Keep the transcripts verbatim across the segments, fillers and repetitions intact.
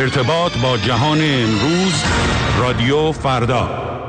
ارتباط با جهان امروز، رادیو فردا.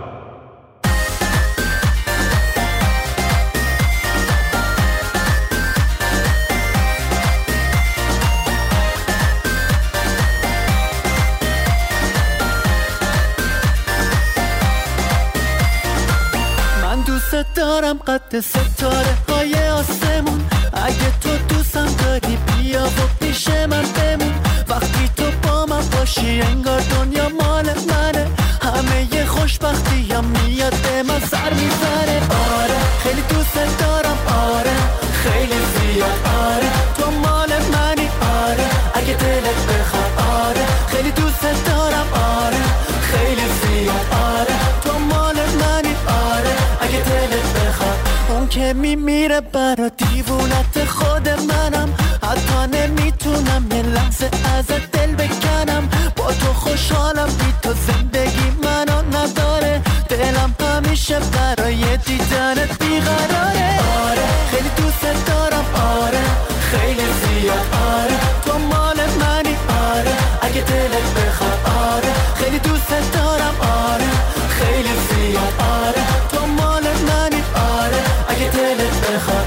من دوست دارم قد ستاره های آسمون، اگه تو دوستم داری بیا و پیش من بمون. وقتی تو با من باشی انگار دنیا مال منه، همه ی خوشبختی هم میاد به من سر میزنه. آره خیلی دوست دارم، آره خیلی زیاد، آره تو مال منی، آره اگه دلت بخواد، آره خیلی دوست دارم، آره خیلی زیاد، آره تو مال منی، آره اگه دلت بخواد. اون که میمیره برا دیوونت خود منم، حتی نمیتونم یه لحظه ازت دل بکنم. با تو خوشحالم، بی تو زندگی منو نداره، دلم همیشه برای دیدنت بیقراره. آره خیلی دوست دارم، آره خیلی زیاد، آره تو مال منی، آره اگه دلت بخواد، آره خیلی دوست دارم، آره خیلی زیاد، آره تو مال منی، آره اگه دلت بخواد.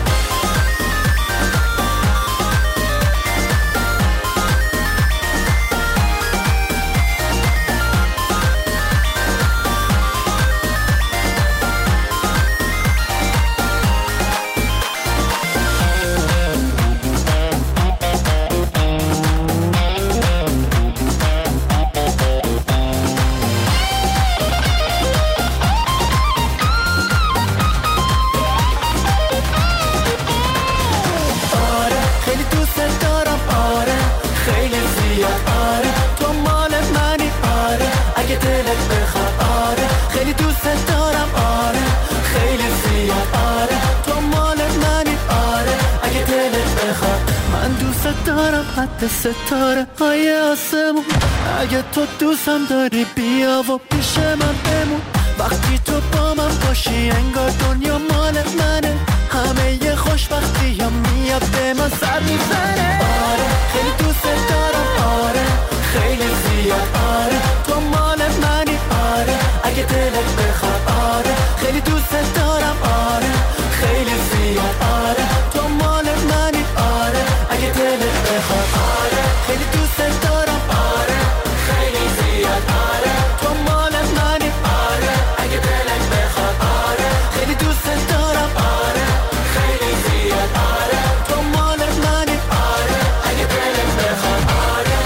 قد ستاره های آسمون، اگه تو دوستم داری بیا و پیش من بمون. وقتی تو با من باشی انگار دنیا مال منه، همه ی خوشبختی هم میاد به من سر میزنه. آره خیلی دوست دارم، آره خیلی زیاد، آره تو مال منی، آره اگه دلت بخواد، آره خیلی دوست دارم، آره خیلی زیاد، آره تو مال منی، آره اگه دلت بخواد، آره خیلی دوست دارم، آره خیلی زیاد، آره تو مال منی، آره اگه دلت بخواد، آره خیلی دوست دارم، آره خیلی زیاد، آره تو مال منی، آره اگه دلت بخواد، آره.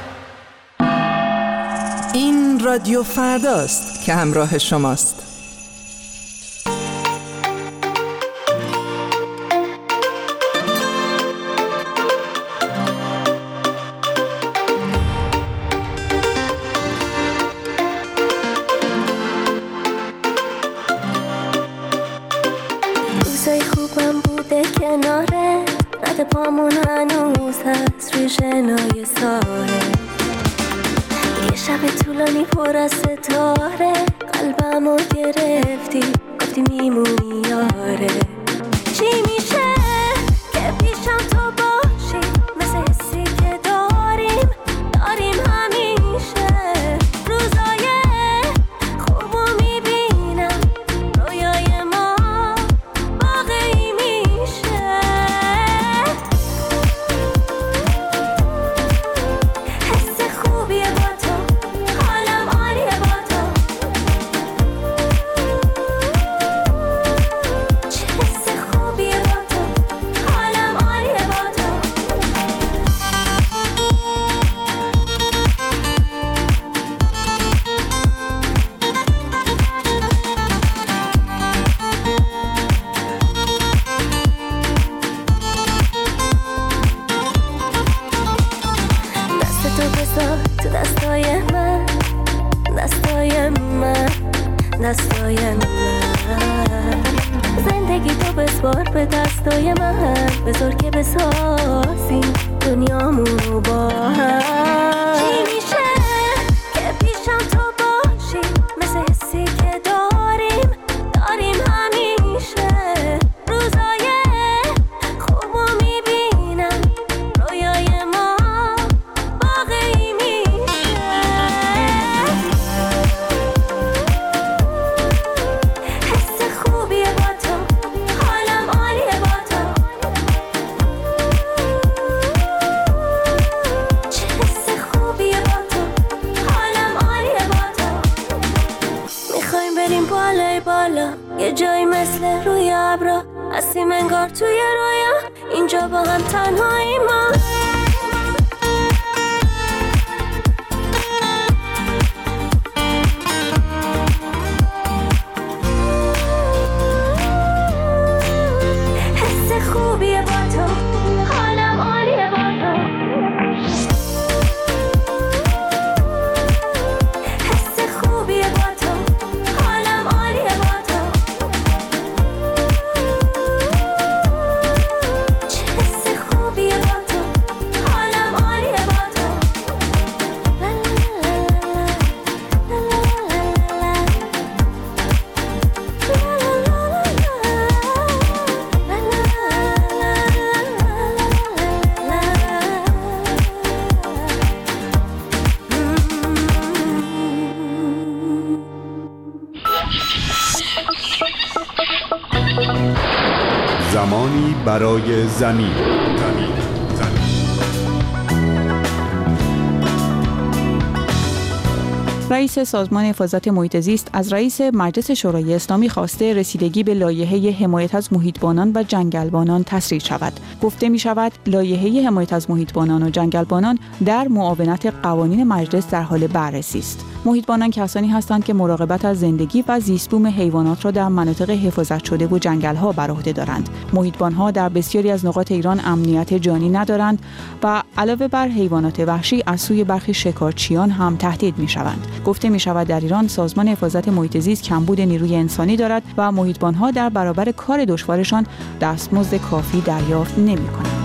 این رادیو فرداست که همراه شماست. پامون هنوز هست روی شنای ساحل، یه شب طولانی پر از ستاره، قلبمو گرفتی گفتی میمونی یاره. چی میشه که پیشم تو باشی، مثل حسی که داریم داریم همیشه. روزای خوبو میبینم، رویای ما واقعی میشه. دستای من زندگی تو بسپار به دستای من، بذار که بسازیم دنیامونو با هم. چی میشه که پیشم تو باشی، مثل حسی که داریم داریم همیشه. روزای خوبو میبینم، رویای ما واقعی میشه. هستیم انگار توی رویا، اینجا با هم تنهایی ما. حس خوبیه با تو، حالم عالیه با تو. حس خوبیه با تو، حالم عالیه با تو. چه حس خوبیه با تو، حالم عالیه با تو. لا لا زمانی برای زمین. زمین. رئیس سازمان حفاظت محیط زیست از رئیس مجلس شورای اسلامی خواسته رسیدگی به لایحه حمایت از محیطبانان و جنگلبانان تسریع شود. گفته می شود لایحه حمایت از محیطبانان و جنگلبانان در معاونت قوانین مجلس در حال بررسی است. محیطبانان کسانی هستند که مراقبت از زندگی و زیستبوم حیوانات را در مناطق حفاظت شده و جنگل‌ها بر عهده دارند. محیطبان‌ها در بسیاری از نقاط ایران امنیت جانی ندارند و علاوه بر حیوانات وحشی از سوی برخی شکارچیان هم تهدید می‌شوند. گفته می‌شود در ایران سازمان حفاظت محیط زیست کمبود نیروی انسانی دارد و محیطبان‌ها در برابر کار دشوارشان دستمزد کافی دریافت نمی‌کنند.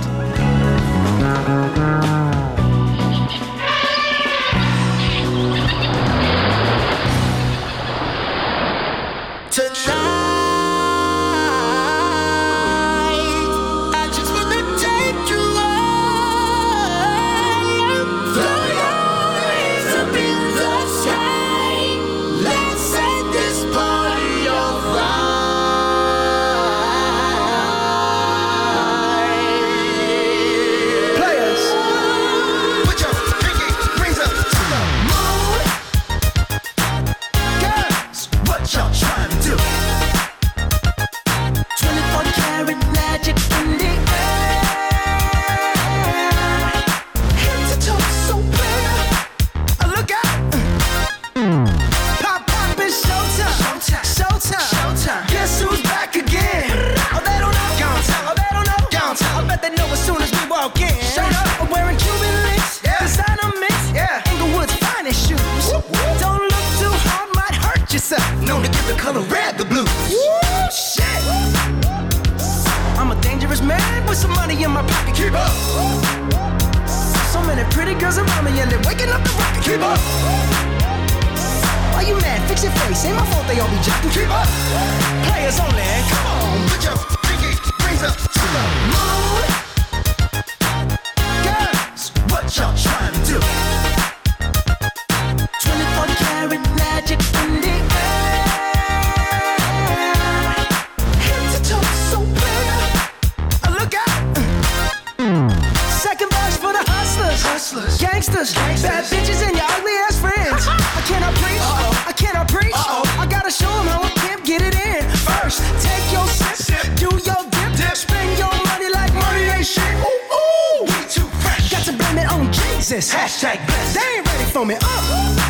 Hashtag blessed. They ain't ready for me. Uh.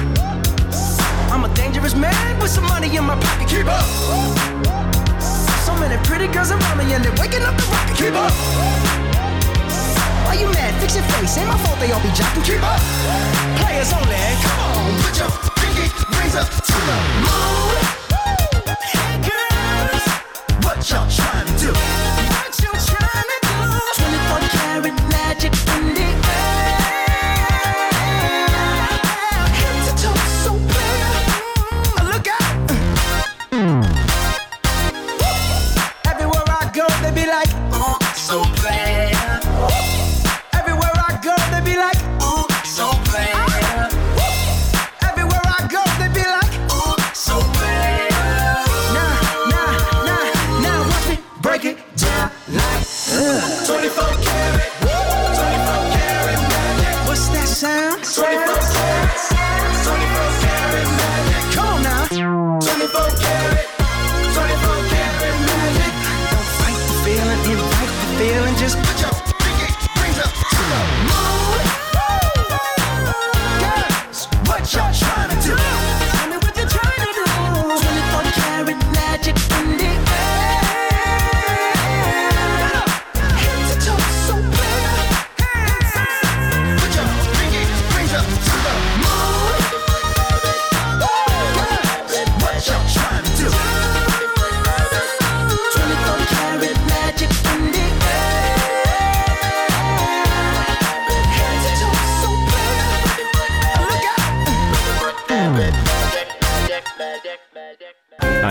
I'm a dangerous man with some money in my pocket. Keep up. So many pretty girls around me and they're waking up the rocket. Keep up. Why you mad? Fix your face. Ain't my fault they all be jocking. Keep up. Players only. Come on, put your pinky rings up to the moon. Hey girls, what y'all trying to do? What you trying to do? twenty-four karat magic in the air. So bad. Everywhere I go, they be like, ooh, so bad.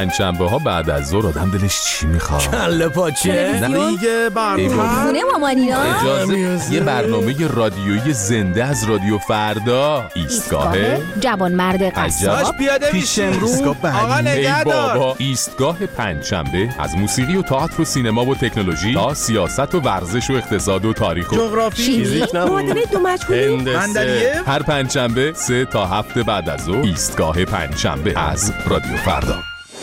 پنجشنبه ها بعد از ظهر آدم دلش چی میخواد؟ کله پاچه؟ دیگه برنامه خونه مامانینا. اجازه یه برنامه رادیویی زنده از رادیو فردا. ایستگاه جوانمرد قصاب پیاده میشیم رو آقا نگهدار. بابا ایستگاه پنجشنبه از موسیقی و تئاتر و سینما و تکنولوژی تا سیاست و ورزش و اقتصاد و تاریخ و جغرافی، فیزیک، معادله دو مجهولی، هندسه. هر پنجشنبه سه تا هفته بعد از ظهر ایستگاه پنجشنبه از رادیو فردا.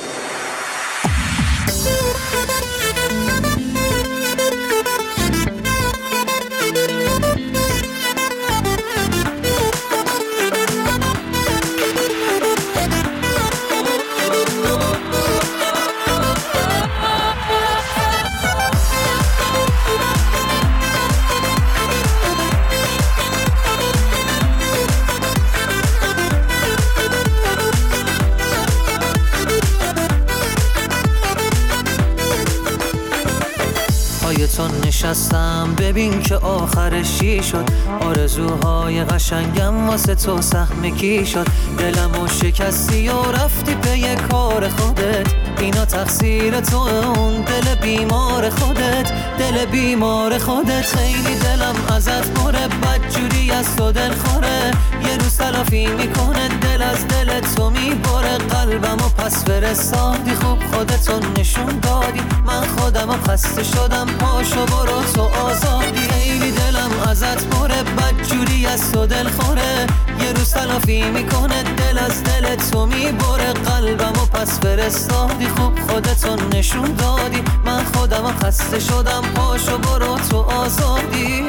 نشستم ببین که آخرش چی شد، آرزوهای قشنگم واسه تو سهم کی شد، دلمو شکستی و رفتی پی کار خودت، اینا تقصیر تو اون دل بیمار خودت، دل بیمار خودت. خیلی دلم ازت پره، بدجوری از تو دل خوره، یه روز تلافی میکنه دل از دل تو میبره، قلبمو پس فرستادی خوب خودتو نشون دادی، من خودمو خسته شدم پاشو برو تو آزادی. خیلی دلم ازت پره، بدجوری از تو دل خوره، یه روز تلافی میکنه دل از دل تو میبره، قلبمو پس فرستادی خوب خودتو نشون دادی، من خودمو خسته شدم پاشو برو تو آزادی.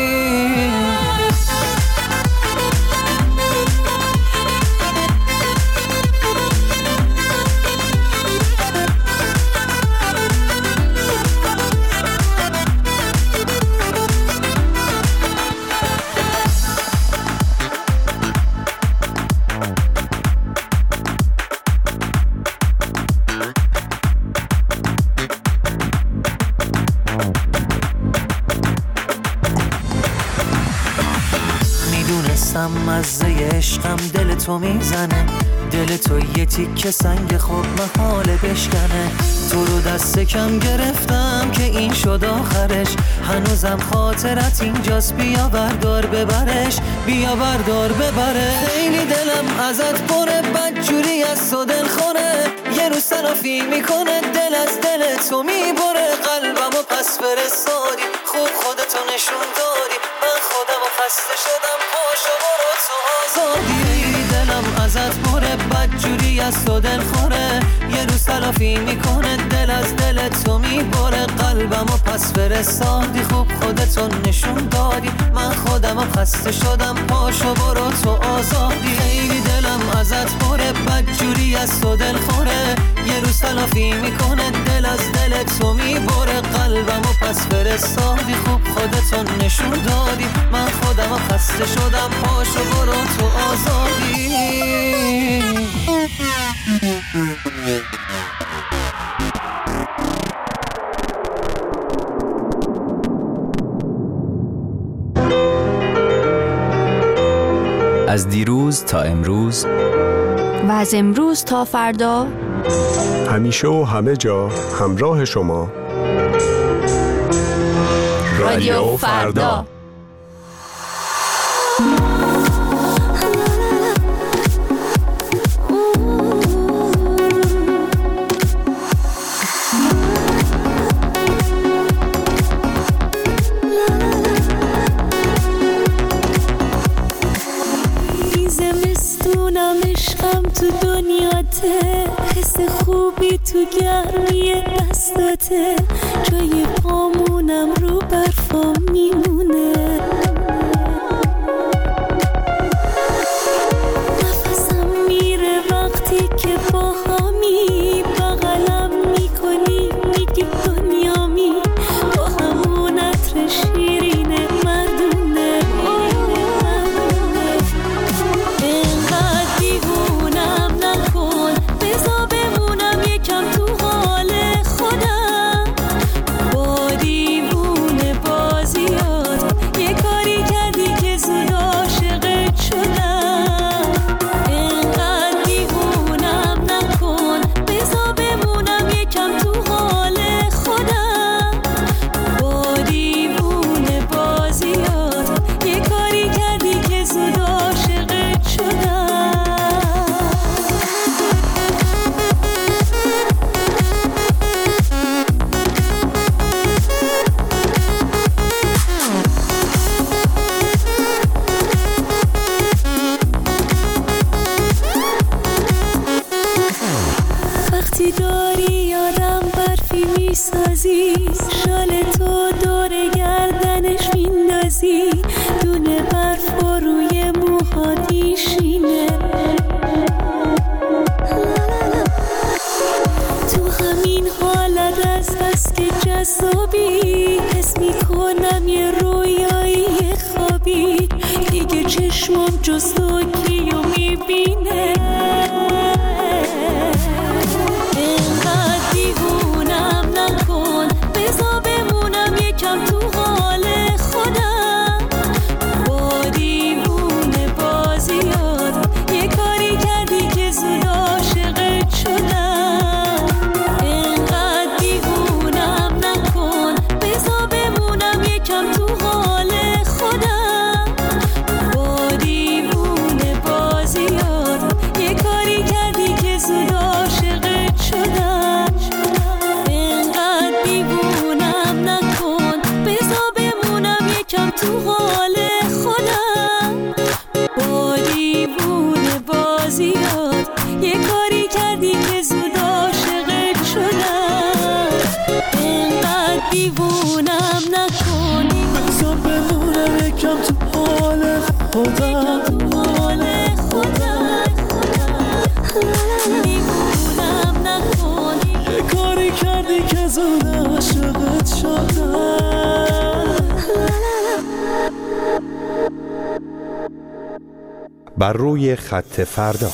مزه عشقم دل تو میزنه، دل تو یه تیکه سنگ خوب محاله بشکنه، تو رو دست کم گرفتم که این شد آخرش، هنوزم خاطرت اینجاست بیا بردار ببرش، بیا بردار ببره. خیلی دلم ازت پره، بدجوری از تو دل خوره، یه روز تلافی میکنه دل از دل تو میبره، قلبمو پس فرستادی خوب خودتو نشون دادی، من خودمو خسته شدم پاشو برو تو آزادی. دلم ازت پره، بدجوری از تو دل خوره، یه روز تلافی میکنه دل از دل تو میبره، قلبمو پس فرستادی خوب خودتو نشون دادی، من خودمو خسته شدم پاشو برو تو آزادی. خیلی دلم ازت پره، بدجوری از تو دل خوره، یه روز تلافی میکنه دل از دل تو میبره، قلبمو پس فرستادی خوب خودتو نشون دادی، من خودمو خسته شدم پاشو برو تو آزادی. از دیروز تا امروز و از امروز تا فردا، همیشه و همه جا همراه شما رادیو فردا. تو دنیاته، حس خوبی تو گرمی دستاته، جای پامونم رو برفا میمونه، نفسم میره وقتی که با همی بغلم میکنی، میگی دنیامی، با همون عطر شیرین مردونه، یه کار جز تو کیو میبینه اینقدر دیوونم نکن بذار بمونم یکم تو حال خودم با دیوونه بازیات یه کاری کردی که زود عاشقت شدم اینقدر دیوونم نکن بذار بمونم یکم تو حال خودم با دیوونه بازیات یه کاری کردی که زود عاشقت شدم اینقدر دیوونم نکن بذار بمونم یکم تو حال خودم با دیوونه بازیات یه کاری کردی که زود عاشقت شدم اینقدر دیوونم نکن بذار بمونم یکم تو حال خودم حال خودم دیوونم نکن یه کاری کردی که زود عاشقت شدم بر روی خط فردا.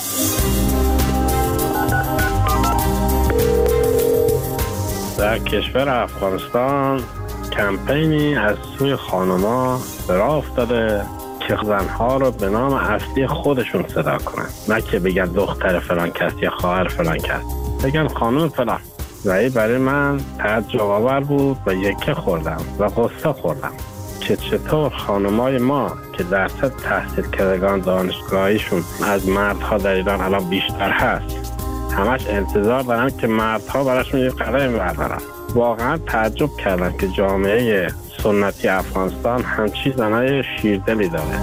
در کشور افغانستان کمپینی از سوی خانما به راه افتاده که زنها رو به نام اصلی خودشون صدا کنن، نه که بگن دختر فلان کس یا خواهر فلان کس، بگن خانم فلان. و این برای من تعجب آور بود و یکه خوردم و قصه خوردم که چطور خانمای ما که درصد تحصیل کردگان دانشگاهیشون از مردها در ایران الان بیشتر هست، همش انتظار دارن که مردها براشون یه قدمی بردارن. واقعا تعجب کردم که جامعه سنتی افغانستان همچی زنای شیردلی داره.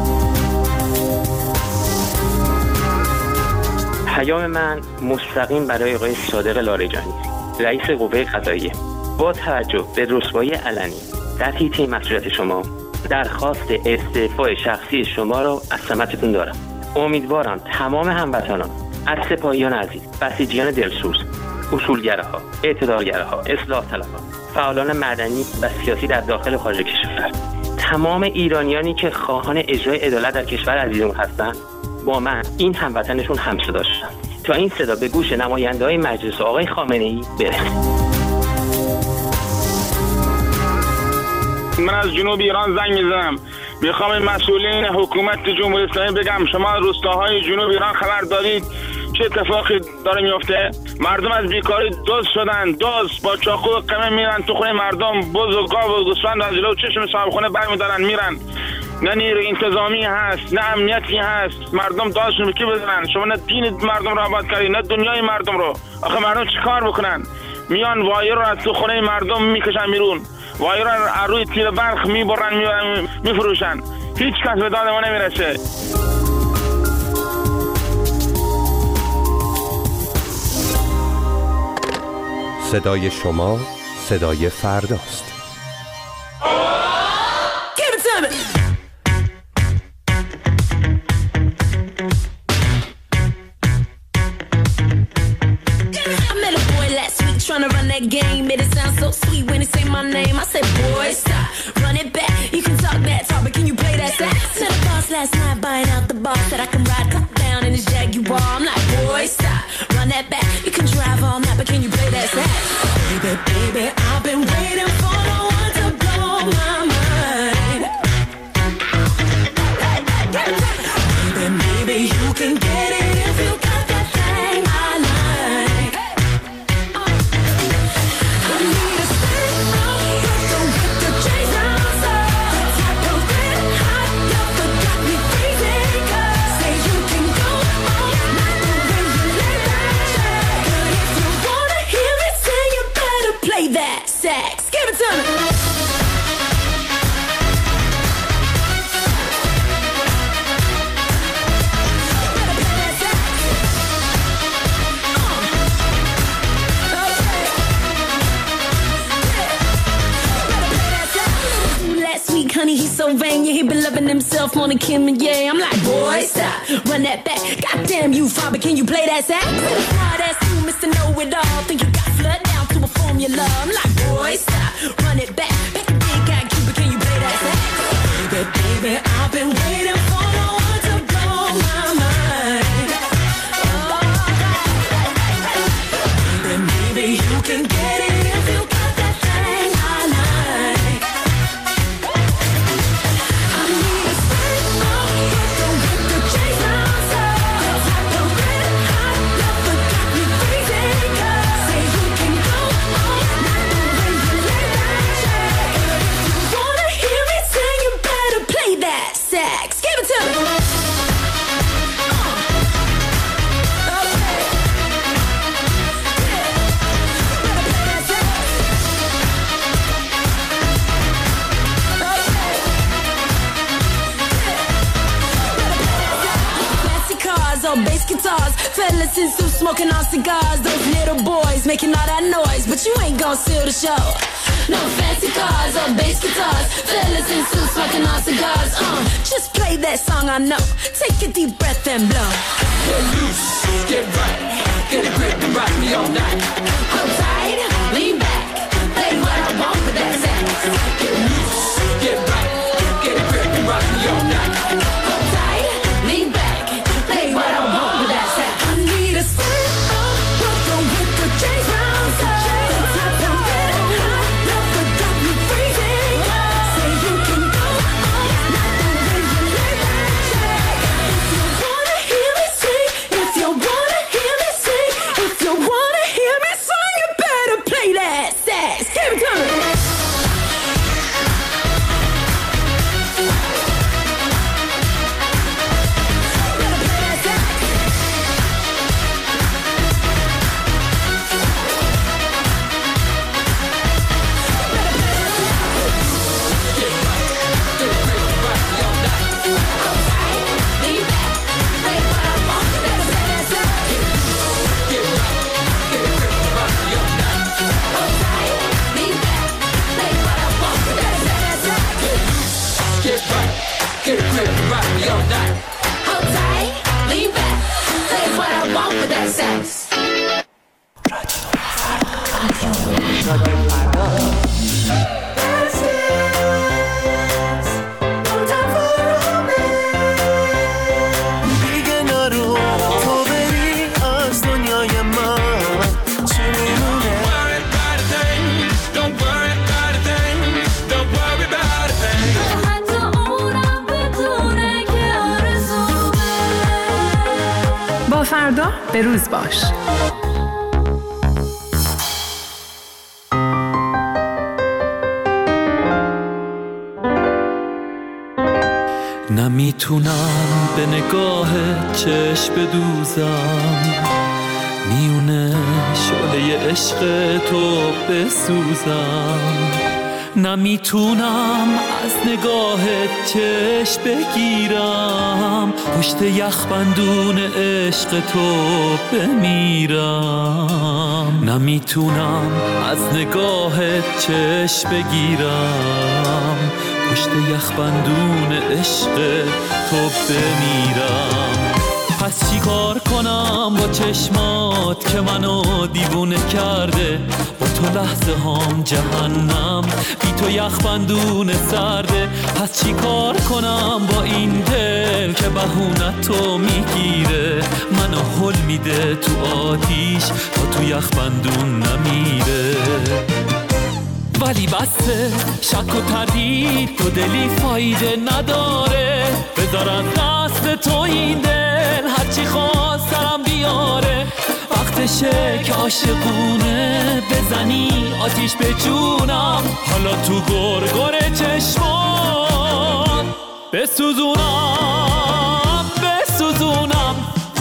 پیام من مستقیم برای آقای صادق لاریجانی، رئیس قوه قضاییه. با توجه به رسوایی علنی در حیطه مسئولیت شما، درخواست استعفای شخصی شما را از سمتتون دارم. امیدوارم تمام هموطنان از سپاهیان عزیز، بسیجیان دلسوز، اصولگراها، اعتدالگراها، اصلاح طلبان، فعالان مدنی و سیاسی در داخل و خارج کشور، تمام ایرانیانی که خواهان اجرای عدالت در کشور عزیزمون هستند، با من این هموطنشون همصدا شدن تا این صدا به گوش نماینده‌های مجلس آقای خامنه‌ای برسه. من از جنوب ایران زنگ میزنم، میخوام مسئولین حکومت جمهوری اسلامی بگم شما روستاهای جنوب ایران خبر دارید چه اتفاقی داره میفته؟ مردم از بیکاری دزد شدن، دزد با چاقو و قمه میرن تو خونه مردم، بز و گاو و گوسفند از جلو چشم صاحب خونه برمیدارن میرن. نه نیروی انتظامی هست، نه امنیتی هست، مردم داشتون به کی بزنن؟ شما نه دین مردم رو آباد کردید نه دنیای مردم رو. آخه مردم چیکار بکنن؟ میان وایر رو از تو خونه مردم میکشن بیرون، وایر رو از روی تیر برق میبرن میبرن میفروشن، هیچ کس به داد ما نمیرسه. صدای شما صدای فرداست. Trying to run that game, made it sound so sweet when they say my name. I said, boy, stop, run it back. You can talk that talk, but can you play that sax? Met a boss last night buying out the boss that I can ride top down in his Jaguar. I'm like, boy, stop, run that back. You can drive all night, but can you play that sax? Baby, baby, I've been waiting for the one to blow my mind. Baby, maybe you can get it if you got that thing I like. Sex. Give it to me. Last week, honey, he's so vain. Yeah, he been loving himself on the Kim and yeah. I'm like, boy, stop, run that back. Goddamn you, father, can you play that sax? Hard ass you, Mister Know-It-All. Think you got flood down to a formula. I'm like, boy, stop, run it back. Make a big guy Cuba, can you play that sax? Baby, baby, I've been waiting for the one to blow stars. Fellas in suits smoking on cigars. Those little boys making all that noise, but you ain't gon' steal the show. No fancy cars or bass guitars. Fellas in suits smoking on cigars. Uh, just play that song I know. Take a deep breath and blow. Get loose, get right, get a grip and rock me all night. Hold tight, lean back, play what I want with that sax. Get loose, get right, get a grip and rock me all night. Hold tight, lean back, play what I want with that sax. I need a stand up, brother with the James Brown sound. فردا به روز باش. نمیتونم به نگاه چشم بدوزم، میونه شعله عشق تو بسوزم. نمیتونم از نگاه چشم بگیرم، پشت یخبندون عشق تو بمیرم. نمیتونم از نگاه چشم بگیرم، پشت یخبندون عشق تو بمیرم. پس چی کار کنم با چشمات که منو دیوونه کرده؟ با تو لحظه هام جهنم، بی تو یخبندون سرده. پس چی کار کنم با این دل که بهونه تو میگیره؟ منو هل میده تو آتیش تا تو یخبندون نمیره. ولی بسه شک و تردید تو دلی فایده نداره، بذار از دست تو این دل هرچی خواست سرم بیاره. وقتشه که عاشقونه بزنی آتیش به جونم، حالا تو گرگر چشمان بسوزونم بسوزونم.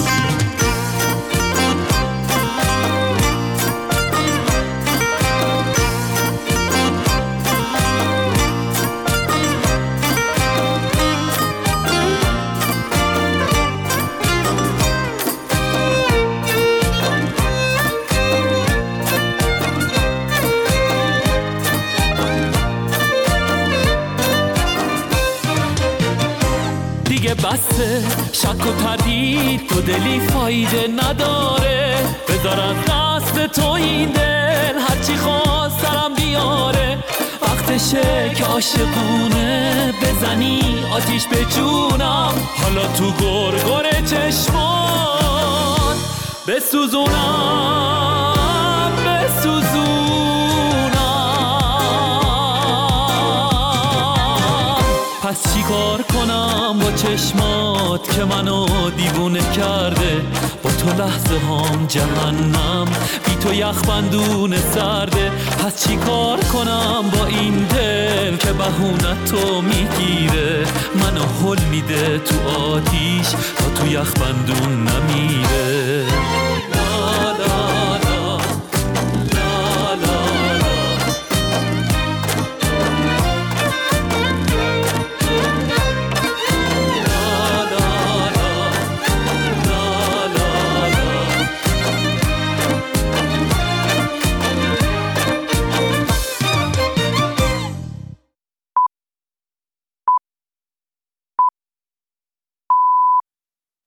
بسه شک و تردید تو دلی فایده نداره، بذار از دست تو این دل هرچی خواست سرم بیاره. وقتشه که عاشقونه بزنی آتیش به جونم، حالا تو گرگر چشمان بسوزونم بسوزونم. پس چی کار کنم با چشمات که منو دیوونه کرده؟ با تو لحظه هام جهنم، بی تو یخبندون سرده. پس چی کار کنم با این دل که بهونه تو میگیره؟ منو هل میده تو آتیش تا تو یخبندون نمیره.